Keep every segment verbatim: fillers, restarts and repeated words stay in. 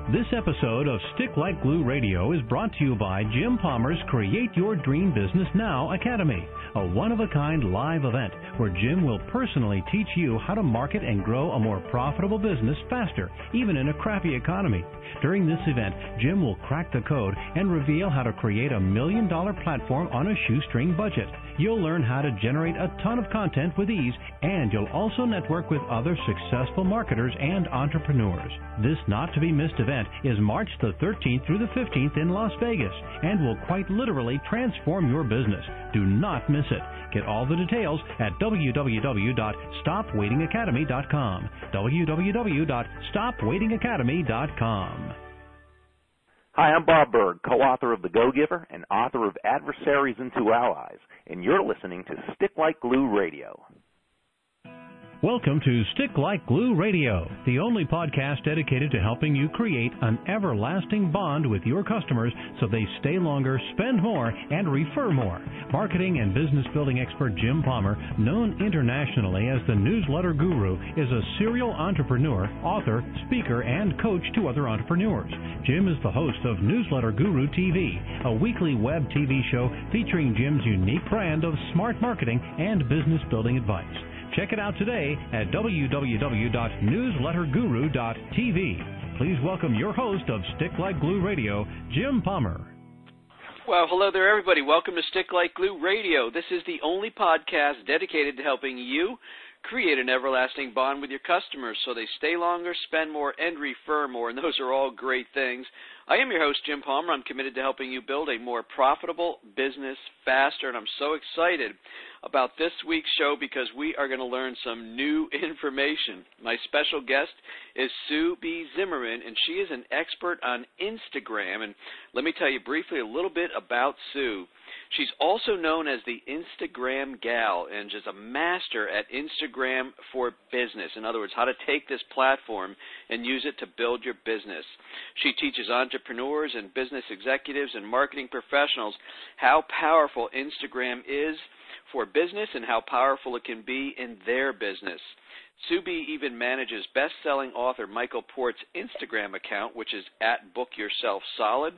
This episode of Stick Like Glue Radio is brought to you by Jim Palmer's Create Your Dream Business Now Academy, a one-of-a-kind live event where Jim will personally teach you how to market and grow a more profitable business faster, even in a crappy economy. During this event, Jim will crack the code and reveal how to create a million-dollar platform on a shoestring budget. You'll learn how to generate a ton of content with ease, and you'll also network with other successful marketers and entrepreneurs. This not-to-be-missed event is March the thirteenth through the fifteenth in Las Vegas and will quite literally transform your business. Do not miss it. Get all the details at w w w dot stop waiting academy dot com. w w w dot stop waiting academy dot com. Hi, I'm Bob Berg, co-author of The Go-Giver and author of Adversaries into Allies, and you're listening to Stick Like Glue Radio. Welcome to Stick Like Glue Radio, the only podcast dedicated to helping you create an everlasting bond with your customers so they stay longer, spend more, and refer more. Marketing and business building expert Jim Palmer, known internationally as the Newsletter Guru, is a serial entrepreneur, author, speaker, and coach to other entrepreneurs. Jim is the host of Newsletter Guru T V, a weekly web T V show featuring Jim's unique brand of smart marketing and business building advice. Check it out today at w w w dot newsletter guru dot t v. Please welcome your host of Stick Like Glue Radio, Jim Palmer. Well, hello there, everybody. Welcome to Stick Like Glue Radio. This is the only podcast dedicated to helping you create an everlasting bond with your customers so they stay longer, spend more, and refer more, and those are all great things. I am your host, Jim Palmer. I'm committed to helping you build a more profitable business faster, and I'm so excited about this week's show because we are going to learn some new information. My special guest is Sue B. Zimmerman, and she is an expert on Instagram, and let me tell you briefly a little bit about Sue. She's also known as the Instagram Gal, and she's a master at Instagram for business. In other words, how to take this platform and use it to build your business. She teaches entrepreneurs and business executives and marketing professionals how powerful Instagram is for business and how powerful it can be in their business. Sue B. even manages best-selling author Michael Port's Instagram account, which is at Book Yourself Solid.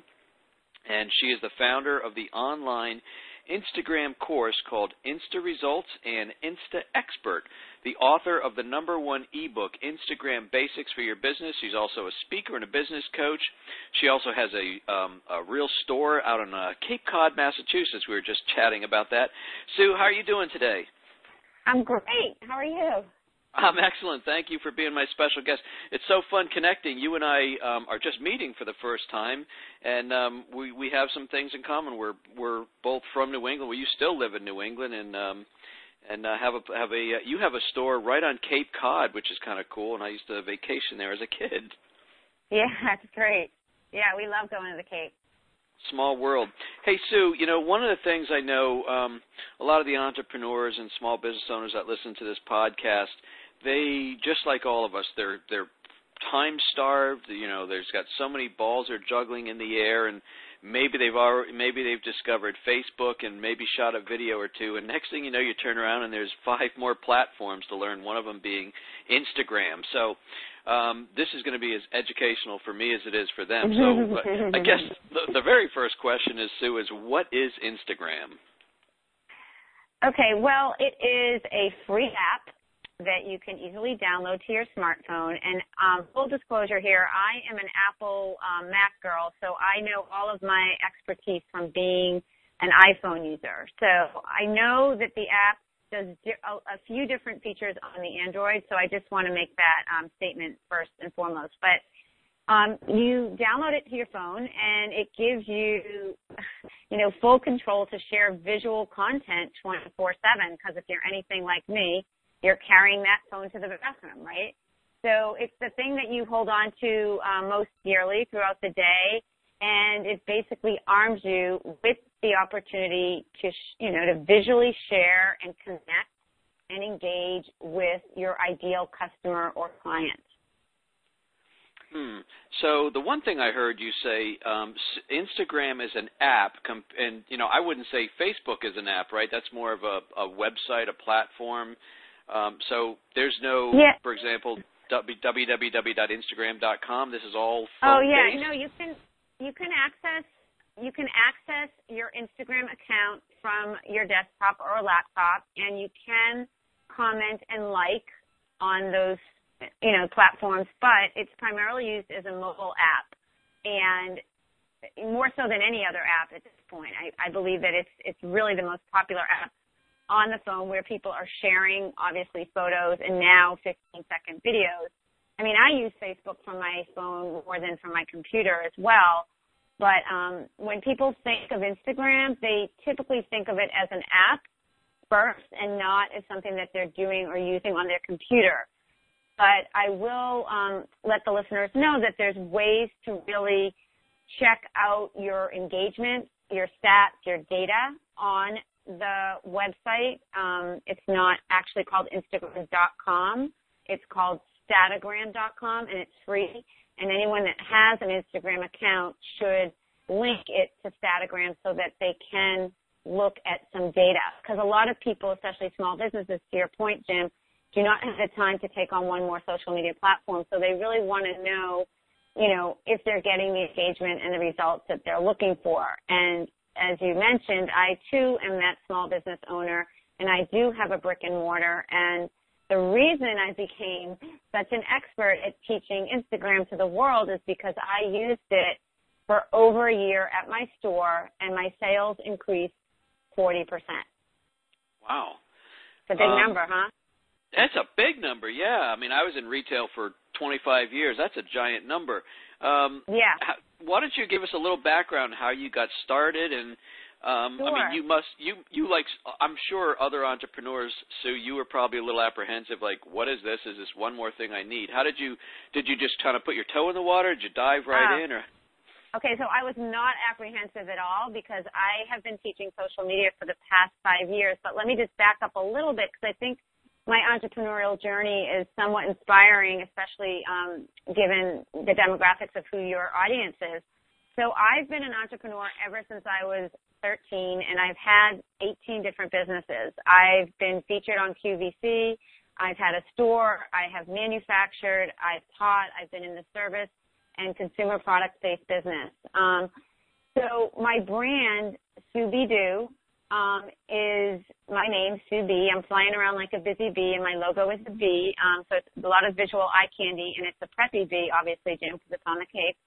And she is the founder of the online Instagram course called Insta Results and Insta Expert, the author of the number one ebook, Instagram Basics for Your Business. She's also a speaker and a business coach. She also has a, um, a real store out in uh, Cape Cod, Massachusetts. We were just chatting about that. Sue, how are you doing today? I'm great. How are you? I'm excellent. Thank you for being my special guest. It's so fun connecting. You and I um, are just meeting for the first time, and um, we we have some things in common. We're we're both from New England. Well, you still live in New England, and um, and uh, have a have a uh, you have a store right on Cape Cod, which is kind of cool. And I used to vacation there as a kid. Yeah, that's great. Yeah, we love going to the Cape. Small world. Hey, Sue, you know, one of the things I know, um, a lot of the entrepreneurs and small business owners that listen to this podcast, they, just like all of us, they're they're time-starved. You know, there's got so many balls they're juggling in the air, and maybe they've already, maybe they've discovered Facebook and maybe shot a video or two, and next thing you know, you turn around and there's five more platforms to learn, one of them being Instagram. So um, this is going to be as educational for me as it is for them. So I guess the, the very first question is, Sue, is what is Instagram? Okay, well, it is a free app that you can easily download to your smartphone. And um, full disclosure here, I am an Apple um, Mac girl, so I know all of my expertise from being an iPhone user. So I know that the app does a, a few different features on the Android, so I just want to make that um, statement first and foremost. But um, you download it to your phone, and it gives you, you know, full control to share visual content twenty-four seven, because if you're anything like me, you're carrying that phone to the bathroom, right? So it's the thing that you hold on to um, most dearly throughout the day, and it basically arms you with the opportunity to, sh- you know, to visually share and connect and engage with your ideal customer or client. Hmm. So the one thing I heard you say, um, Instagram is an app, comp- and, you know, I wouldn't say Facebook is an app, right? That's more of a, a website, a platform. Um, so there's no, yeah. for example, w w w dot instagram dot com. This is all phone-based? Oh, yeah. based? No, you can, you can access you can access your Instagram account from your desktop or laptop, and you can comment and like on those, you know, platforms, but it's primarily used as a mobile app, and more so than any other app at this point. I, I believe that it's it's really the most popular app on the phone, where people are sharing, obviously, photos and now fifteen-second videos. I mean, I use Facebook from my phone more than from my computer as well. But um, when people think of Instagram, they typically think of it as an app first and not as something that they're doing or using on their computer. But I will um, let the listeners know that there's ways to really check out your engagement, your stats, your data on the website. Um, it's not actually called Instagram dot com. It's called Statagram dot com, and it's free. And anyone that has an Instagram account should link it to Statagram so that they can look at some data. Because a lot of people, especially small businesses, to your point, Jim, do not have the time to take on one more social media platform. So they really want to know, you know, if they're getting the engagement and the results that they're looking for. And as you mentioned, I too am that small business owner, and I do have a brick and mortar. And the reason I became such an expert at teaching Instagram to the world is because I used it for over a year at my store, and my sales increased forty percent. Wow. It's a big um, number, huh? That's a big number, yeah. I mean, I was in retail for twenty-five years. That's a giant number. Um, yeah. How, why don't you give us a little background how you got started? And um, sure. I mean, you must, you, you like, I'm sure other entrepreneurs, Sue, you were probably a little apprehensive, like, what is this? Is this one more thing I need? How did you, did you just kind of put your toe in the water? Did you dive right uh, in? Or? Okay, so I was not apprehensive at all because I have been teaching social media for the past five years. But let me just back up a little bit, because I think my entrepreneurial journey is somewhat inspiring, especially um, given the demographics of who your audience is. So I've been an entrepreneur ever since I was thirteen, and I've had eighteen different businesses. I've been featured on Q V C. I've had a store. I have manufactured. I've taught. I've been in the service and consumer product-based business. Um, so my brand, Sue Be Do, Um, is my name, Sue B. I'm flying around like a busy bee, and my logo is a bee. Um, so it's a lot of visual eye candy, and it's a preppy bee, obviously, Jim, because it's on the cape.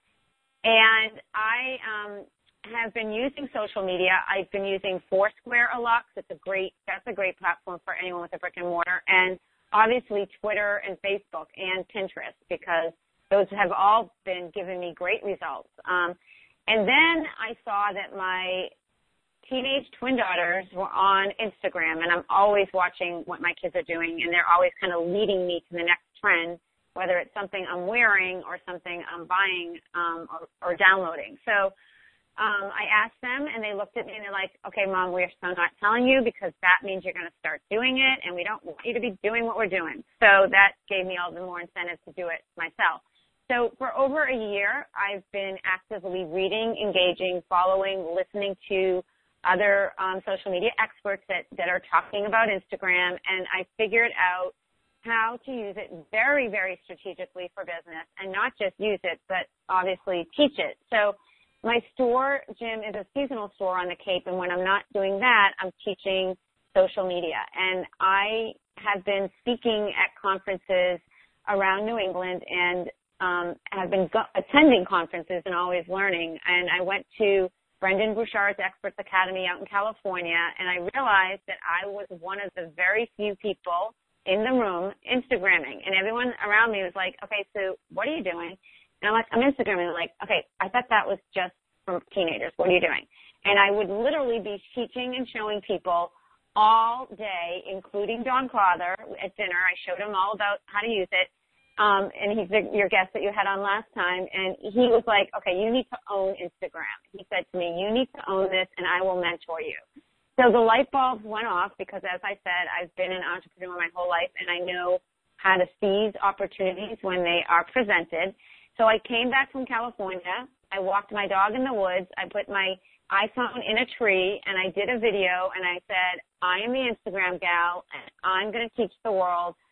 And I um, have been using social media. I've been using Foursquare a lot, because it's a great, that's a great platform for anyone with a brick and mortar. And obviously Twitter and Facebook and Pinterest, because those have all been giving me great results. Um, and then I saw that my teenage twin daughters were on Instagram, and I'm always watching what my kids are doing, and they're always kind of leading me to the next trend, whether it's something I'm wearing or something I'm buying um, or, or downloading. So um, I asked them, and they looked at me, and they're like, okay, Mom, we're still not telling you because that means you're going to start doing it, and we don't want you to be doing what we're doing. So that gave me all the more incentive to do it myself. So for over a year, I've been actively reading, engaging, following, listening to other um, social media experts that, that are talking about Instagram, and I figured out how to use it very, very strategically for business, and not just use it, but obviously teach it. So my store, Jim, is a seasonal store on the Cape, and when I'm not doing that, I'm teaching social media. And I have been speaking at conferences around New England, and um, have been go- attending conferences and always learning. And I went to Brendan Bouchard's Experts Academy out in California, and I realized that I was one of the very few people in the room Instagramming. And everyone around me was like, okay, Sue, what are you doing? And I'm like, I'm Instagramming. Like, okay, I thought that was just for teenagers. What are you doing? And I would literally be teaching and showing people all day, including Don Clother at dinner. I showed him all about how to use it. Um, and he's the, your guest that you had on last time, and he was like, okay, you need to own Instagram. He said to me, you need to own this, and I will mentor you. So the light bulbs went off because, as I said, I've been an entrepreneur my whole life, and I know how to seize opportunities when they are presented. So I came back from California. I walked my dog in the woods. I put my iPhone in a tree, and I did a video, and I said, I am the Instagram gal, and I'm going to teach the world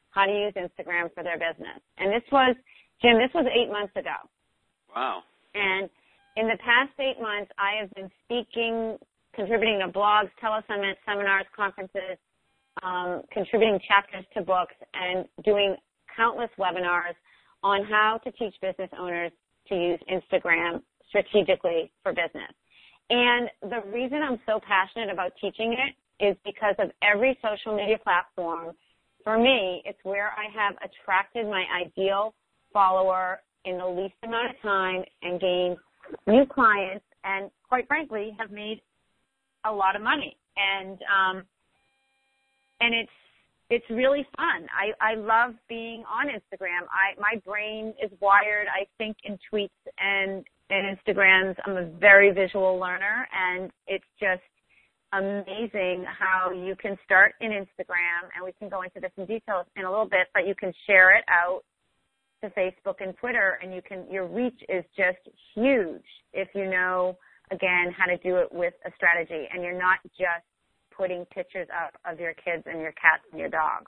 how to use Instagram for their business. And this was, Jim, this was eight months ago. Wow. And in the past eight months, I have been speaking, contributing to blogs, telesummits, seminars, conferences, um, contributing chapters to books, and doing countless webinars on how to teach business owners to use Instagram strategically for business. And the reason I'm so passionate about teaching it is because of every social media platform. For me, it's where I have attracted my ideal follower in the least amount of time and gained new clients and, quite frankly, have made a lot of money. And um, and it's it's really fun. I, I love being on Instagram. I my brain is wired, I think, in tweets and, and Instagrams. I'm a very visual learner, and it's just amazing how you can start in Instagram, and we can go into this in detail in a little bit, but you can share it out to Facebook and Twitter, and you can your reach is just huge if you know, again, how to do it with a strategy, and you're not just putting pictures up of your kids and your cats and your dogs.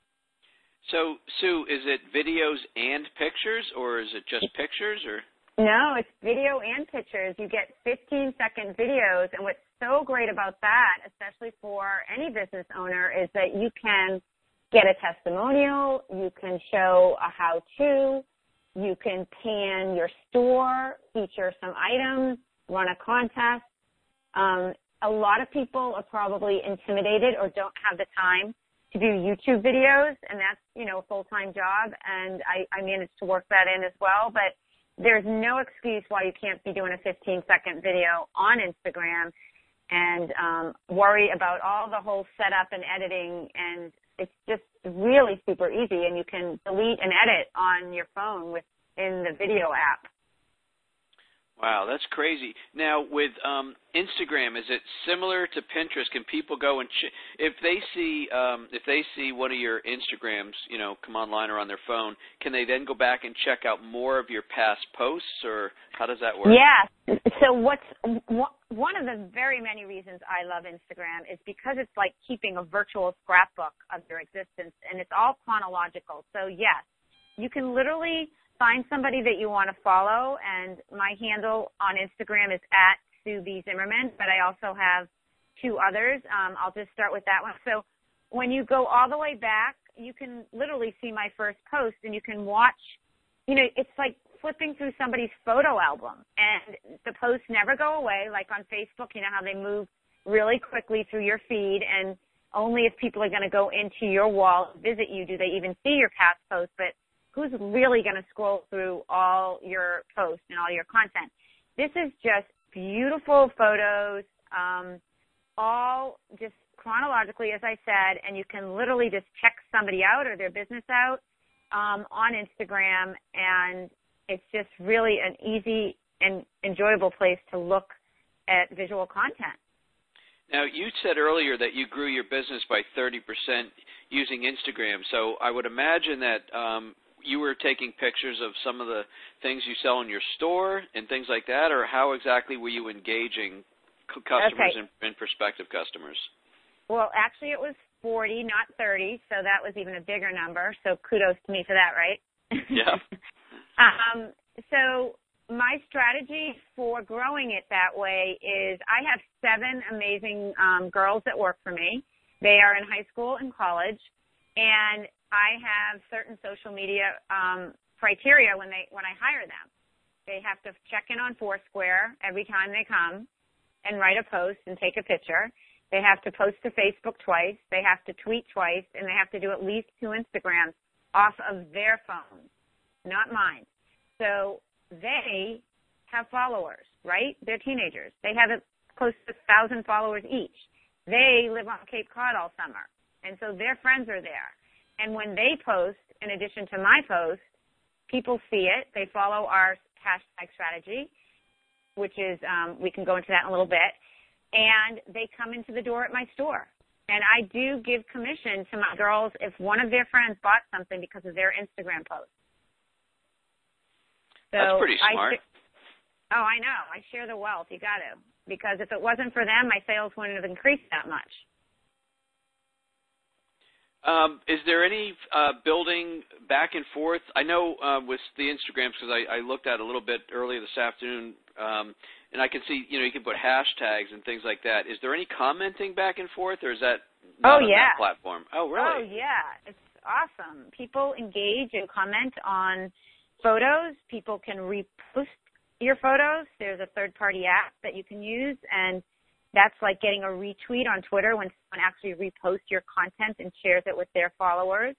So, Sue, is it videos and pictures, or is it just pictures? Or No, it's video and pictures. You get fifteen-second videos, and what's so great about that, especially for any business owner, is that you can get a testimonial, you can show a how-to, you can pan your store, feature some items, run a contest. Um, a lot of people are probably intimidated or don't have the time to do YouTube videos, and that's, you know, a full-time job, and I, I managed to work that in as well, but there's no excuse why you can't be doing a fifteen-second video on Instagram and um, worry about all the whole setup and editing, and it's just really super easy, and you can delete and edit on your phone within the video app. Wow, that's crazy. Now, with um, Instagram, is it similar to Pinterest? Can people go and ch- if they see um, if they see one of your Instagrams, you know, come online or on their phone, can they then go back and check out more of your past posts, or how does that work? Yeah. So what's one of the very many reasons I love Instagram is because it's like keeping a virtual scrapbook of your existence, and it's all chronological. So yes, you can literally find somebody that you want to follow, and my handle on Instagram is at Sue B. Zimmerman, but I also have two others. Um, I'll just start with that one. So when you go all the way back, you can literally see my first post, and you can watch, you know, it's like flipping through somebody's photo album, and the posts never go away, like on Facebook, you know how they move really quickly through your feed, and only if people are going to go into your wall, visit you, do they even see your past posts, but who's really going to scroll through all your posts and all your content? This is just beautiful photos, um, all just chronologically, as I said, and you can literally just check somebody out or their business out um, on Instagram, and it's just really an easy and enjoyable place to look at visual content. Now, you said earlier that you grew your business by thirty percent using Instagram, so I would imagine that um, you were taking pictures of some of the things you sell in your store and things like that, or how exactly were you engaging c- customers okay. and, and prospective customers? Well, actually it was forty, not thirty, so that was even a bigger number, so kudos to me for that, right? Yeah. um, so my strategy for growing it that way is I have seven amazing um, girls that work for me. They are in high school and college, and I have certain social media um, criteria when they when I hire them. They have to check in on Foursquare every time they come and write a post and take a picture. They have to post to Facebook twice. They have to tweet twice, and they have to do at least two Instagrams off of their phones, not mine. So they have followers, right? They're teenagers. They have close to a thousand followers each. They live on Cape Cod all summer, and so their friends are there. And when they post, in addition to my post, people see it. They follow our hashtag strategy, which is, um, we can go into that in a little bit, and they come into the door at my store. And I do give commission to my girls if one of their friends bought something because of their Instagram post. So That's pretty smart. I, oh, I know. I share the wealth. You got to. Because if it wasn't for them, my sales wouldn't have increased that much. Um, is there any uh, building back and forth? I know uh, with the Instagrams, because I, I looked at it a little bit earlier this afternoon, um, and I can see, you know, you can put hashtags and things like that. Is there any commenting back and forth, or is that not oh, on yeah. that platform? Oh, really? Oh, yeah. It's awesome. People engage and comment on photos. People can repost your photos. There's a third-party app that you can use, and that's like getting a retweet on Twitter when someone actually reposts your content and shares it with their followers.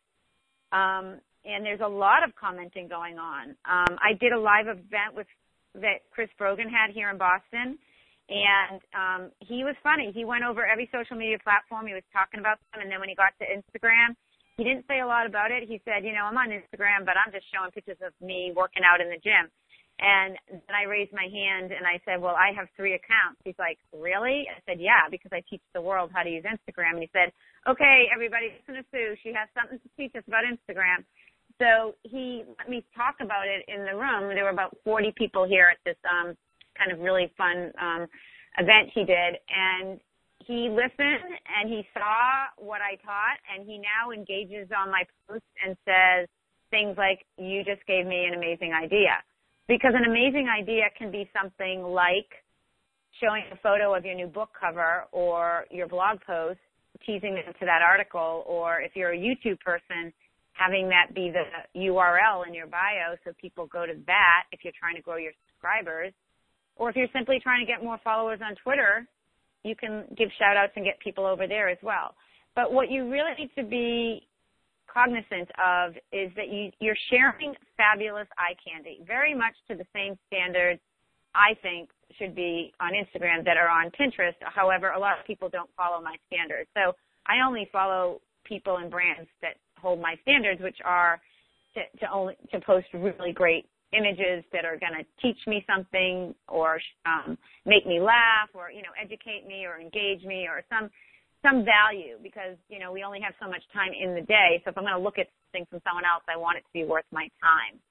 Um, and there's a lot of commenting going on. Um, I did a live event with that Chris Brogan had here in Boston, and um, he was funny. He went over every social media platform. He was talking about them, and then when he got to Instagram, he didn't say a lot about it. He said, you know, I'm on Instagram, but I'm just showing pictures of me working out in the gym. And then I raised my hand and I said, well, I have three accounts. He's like, really? I said, yeah, because I teach the world how to use Instagram. And he said, okay, everybody, listen to Sue. She has something to teach us about Instagram. So he let me talk about it in the room. There were about forty people here at this um, kind of really fun um, event he did. And he listened and he saw what I taught, and he now engages on my posts and says things like, you just gave me an amazing idea. Because an amazing idea can be something like showing a photo of your new book cover or your blog post, teasing them to that article, or if you're a YouTube person, having that be the U R L in your bio so people go to that if you're trying to grow your subscribers. Or if you're simply trying to get more followers on Twitter, you can give shout-outs and get people over there as well. But what you really need to be cognizant of is that you, you're sharing fabulous eye candy, very much to the same standards I think should be on Instagram that are on Pinterest. However, a lot of people don't follow my standards. So I only follow people and brands that hold my standards, which are to, to only to post really great images that are going to teach me something or um, make me laugh or, you know, educate me or engage me or some some value, because, you know, we only have so much time in the day. So if I'm going to look at things from someone else, I want it to be worth my time.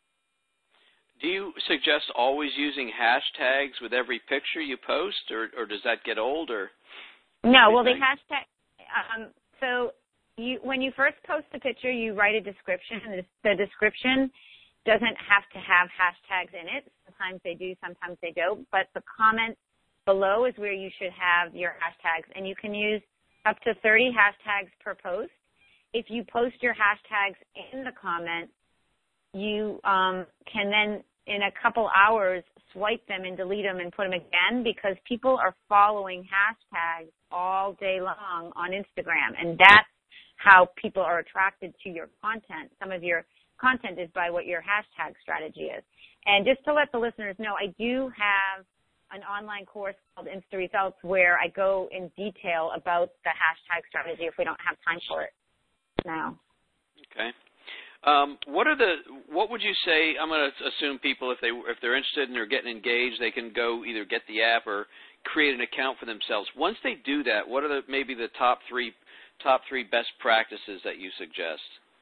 Do you suggest always using hashtags with every picture you post, or, or does that get old? Or no, well, the hashtag, um, so you, when you first post a picture, you write a description. And the description doesn't have to have hashtags in it. Sometimes they do, sometimes they don't. But the comment below is where you should have your hashtags, and you can use up to thirty hashtags per post. If you post your hashtags in the comments, you um, can then, in a couple hours, swipe them and delete them and put them again, because people are following hashtags all day long on Instagram, and that's how people are attracted to your content. Some of your content is by what your hashtag strategy is. And just to let the listeners know, I do have an online course called Insta Results where I go in detail about the hashtag strategy if we don't have time for it now. Okay. Um, what are the? What would you say? I'm going to assume people, if they if they're interested and they're getting engaged, they can go either get the app or create an account for themselves. Once they do that, what are the maybe the top three top three best practices that you suggest?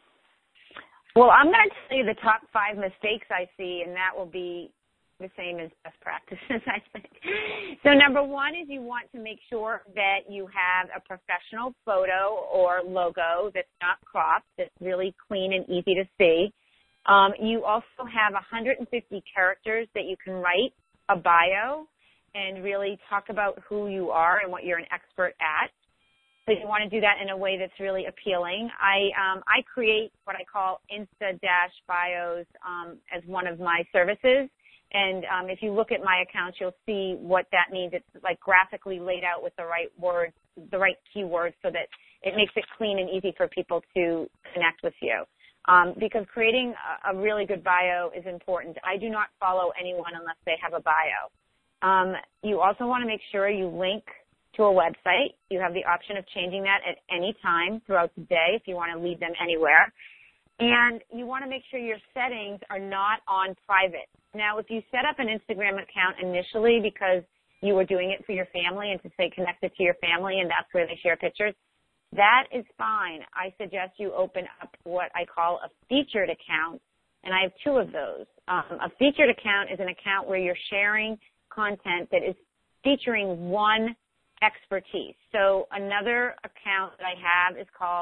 Well, I'm going to tell you the top five mistakes I see, and that will be the same as best practices, I think. So number one is you want to make sure that you have a professional photo or logo that's not cropped, that's really clean and easy to see. Um, you also have one hundred fifty characters that you can write a bio and really talk about who you are and what you're an expert at. So you want to do that in a way that's really appealing. I um, I create what I call Insta-bios um, as one of my services. And um, if you look at my accounts, you'll see what that means. It's like graphically laid out with the right words, the right keywords, so that it makes it clean and easy for people to connect with you. Um, because creating a, a really good bio is important. I do not follow anyone unless they have a bio. Um, you also want to make sure you link to a website. You have the option of changing that at any time throughout the day if you want to lead them anywhere. And you want to make sure your settings are not on private. Now, if you set up an Instagram account initially because you were doing it for your family and to stay connected to your family and that's where they share pictures, that is fine. I suggest you open up what I call a featured account, and I have two of those. Um, a featured account is an account where you're sharing content that is featuring one expertise. So another account that I have is called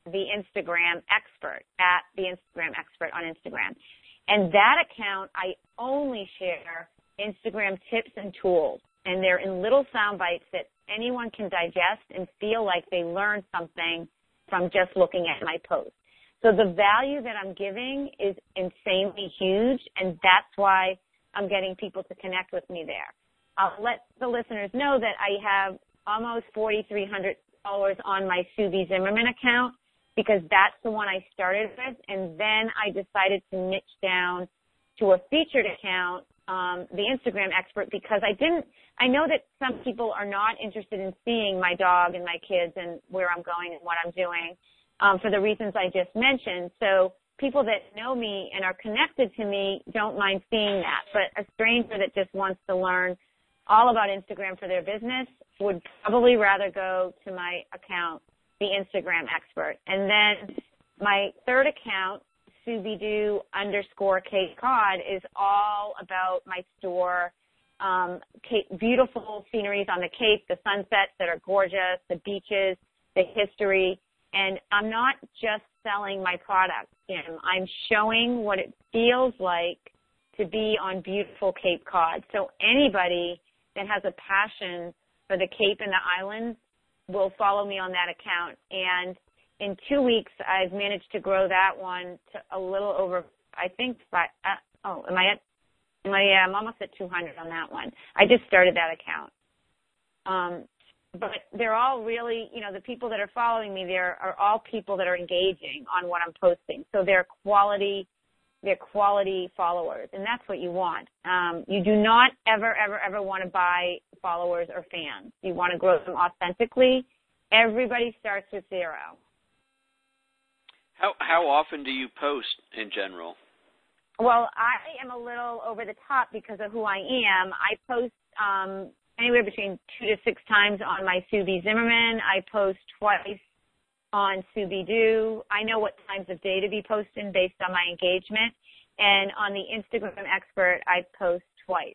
the Instagram expert, at the Instagram expert on Instagram. And that account, I only share Instagram tips and tools. And they're in little sound bites that anyone can digest and feel like they learned something from just looking at my post. So the value that I'm giving is insanely huge, and that's why I'm getting people to connect with me there. I'll let the listeners know that I have almost forty-three hundred followers on my Sue B. Zimmerman account because that's the one I started with, and then I decided to niche down to a featured account, um, the Instagram expert, because I didn't, I know that some people are not interested in seeing my dog and my kids and where I'm going and what I'm doing um, for the reasons I just mentioned. So people that know me and are connected to me don't mind seeing that, but a stranger that just wants to learn all about Instagram for their business would probably rather go to my account, the Instagram expert. And then my third account, Subidu underscore Cape Cod, is all about my store, um, Cape, beautiful sceneries on the Cape, the sunsets that are gorgeous, the beaches, the history. And I'm not just selling my product, Jim. I'm showing what it feels like to be on beautiful Cape Cod. So anybody that has a passion for the Cape and the islands will follow me on that account. And in two weeks, I've managed to grow that one to a little over, I think, five, uh, oh, am I at, am I, yeah, I'm almost at two hundred on that one. I just started that account. Um, but they're all really, you know, the people that are following me there are all people that are engaging on what I'm posting. So they're quality They're quality followers, and that's what you want. Um, you do not ever, ever, ever want to buy followers or fans. You want to grow them authentically. Everybody starts with zero. How how often do you post in general? Well, I am a little over the top because of who I am. I post um, anywhere between two to six times on my Sue B. Zimmerman. I post twice on Subidu. I know what times of day to be posting based on my engagement. And on the Instagram expert, I post twice.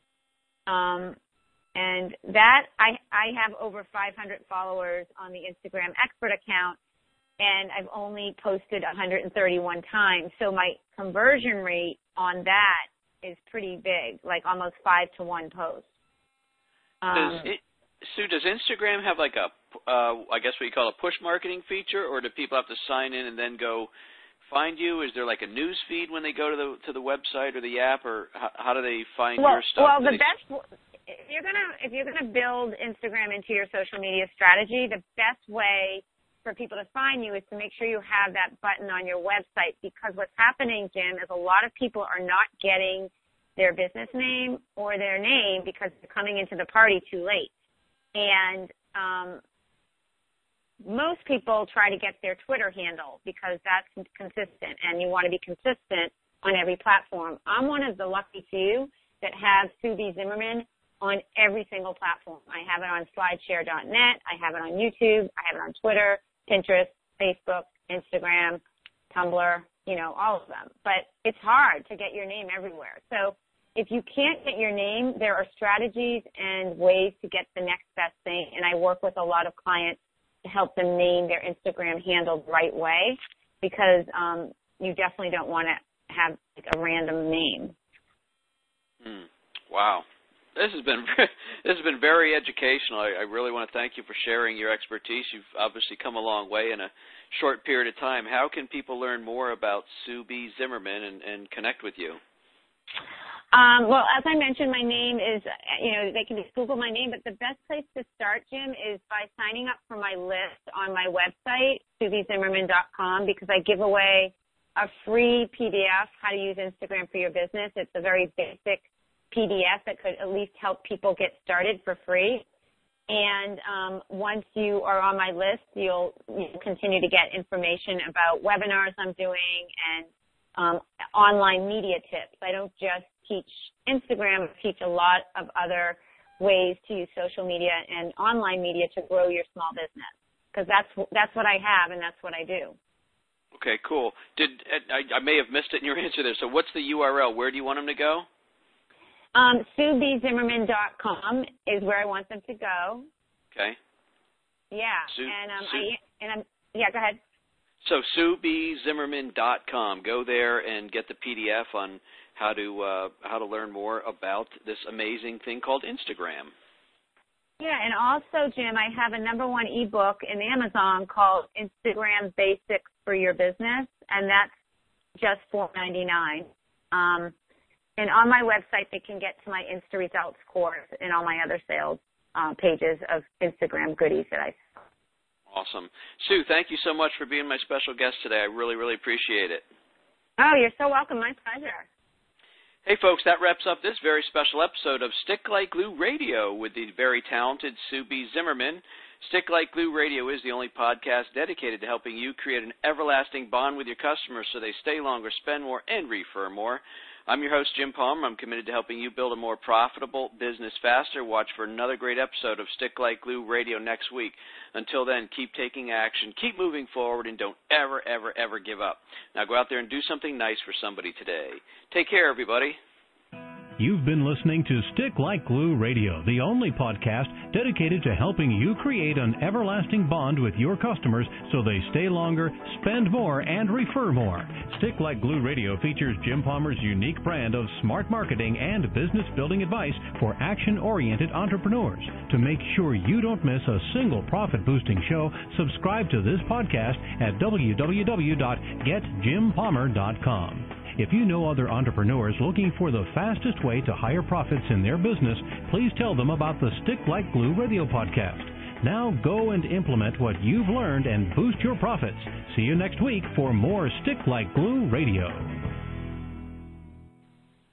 Um, and that, I, I have over five hundred followers on the Instagram expert account, and I've only posted one hundred thirty-one times. So my conversion rate on that is pretty big, like almost five to one post. Um, Does it, Sue, does Instagram have like a Uh, I guess what you call a push marketing feature, or do people have to sign in and then go find you? Is there like a news feed when they go to the to the website or the app, or how, how do they find well, your stuff? Well, the they... best if you're gonna if you're gonna build Instagram into your social media strategy, the best way for people to find you is to make sure you have that button on your website, because what's happening, Jim, is a lot of people are not getting their business name or their name because they're coming into the party too late, and um, most people try to get their Twitter handle because that's consistent, and you want to be consistent on every platform. I'm one of the lucky few that have Sue B. Zimmerman on every single platform. I have it on slideshare dot net. I have it on YouTube. I have it on Twitter, Pinterest, Facebook, Instagram, Tumblr, you know, all of them. But it's hard to get your name everywhere. So if you can't get your name, there are strategies and ways to get the next best thing, and I work with a lot of clients to help them name their Instagram handle the right way, because um, you definitely don't want to have like, a random name. Hmm. Wow. This has been this has been very educational. I, I really want to thank you for sharing your expertise. You've obviously come a long way in a short period of time. How can people learn more about Sue B. Zimmerman and, and connect with you? Um, well, as I mentioned, my name is, you know, they can just Google my name, but the best place to start, Jim, is by signing up for my list on my website, sue b zimmerman dot com, because I give away a free P D F, How to Use Instagram for Your Business. It's a very basic P D F that could at least help people get started for free. And um, once you are on my list, you'll, you'll continue to get information about webinars I'm doing and um, online media tips. I don't just teach Instagram, I teach a lot of other ways to use social media and online media to grow your small business, because that's that's what I have and that's what I do. Okay, cool. Did I, I may have missed it in your answer there. So what's the U R L? Where do you want them to go? Um, sue b zimmerman dot com is where I want them to go. Okay. Yeah, Sue, and um, Sue, I and I'm yeah. Go ahead. So Sue B Zimmerman dot com. Go there and get the P D F on how to uh, how to learn more about this amazing thing called Instagram. Yeah, and also, Jim, I have a number one ebook in Amazon called Instagram Basics for Your Business, and that's just four ninety-nine. Um, and on my website, they can get to my Insta Results course and all my other sales uh, pages of Instagram goodies that I sell. Awesome. Sue, thank you so much for being my special guest today. I really, really appreciate it. Oh, you're so welcome. My pleasure. Hey, folks, that wraps up this very special episode of Stick Like Glue Radio with the very talented Sue B. Zimmerman. Stick Like Glue Radio is the only podcast dedicated to helping you create an everlasting bond with your customers so they stay longer, spend more, and refer more. I'm your host, Jim Palmer. I'm committed to helping you build a more profitable business faster. Watch for another great episode of Stick Like Glue Radio next week. Until then, keep taking action, keep moving forward, and don't ever, ever, ever give up. Now go out there and do something nice for somebody today. Take care, everybody. You've been listening to Stick Like Glue Radio, the only podcast dedicated to helping you create an everlasting bond with your customers so they stay longer, spend more, and refer more. Stick Like Glue Radio features Jim Palmer's unique brand of smart marketing and business building advice for action-oriented entrepreneurs. To make sure you don't miss a single profit-boosting show, subscribe to this podcast at w w w dot get jim palmer dot com. If you know other entrepreneurs looking for the fastest way to higher profits in their business, please tell them about the Stick Like Glue Radio podcast. Now go and implement what you've learned and boost your profits. See you next week for more Stick Like Glue Radio.